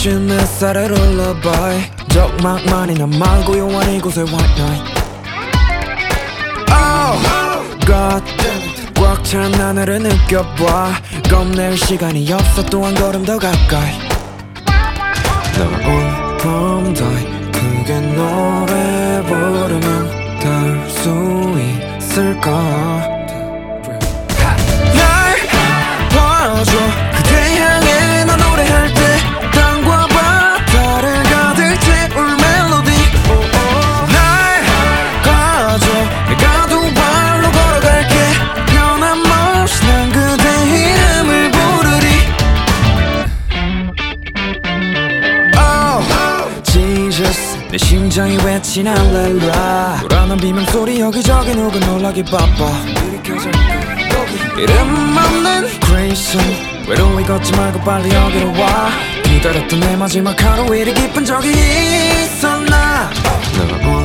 미친 햇살에 롤러바이 적막만이 나만 고요한 이곳에 white night. Oh God 꽉 찬 하늘을 느껴봐. 겁낼 시간이 없어 또 한 걸음 더 가까이. 너 from die 크게 노래 부르면 닿을 수 있을까. 날 봐줘 그대 향해 너 노래할 때 땅과 바다를 가득 채울 멜로디. 날 가져 내가 두 발로 걸어갈게. 변함없이 난 그대 이름을 부르리. Oh Jesus 내 심장이 외친 할렐루야. 불안한 비명소리 여기저기 누구 놀라기 바빠. 이름 없는 crazy 외로이 걷지 말고 빨리 여기로 와. 기다렸던 내 마지막 하루 이리 기쁜 적이 있었나.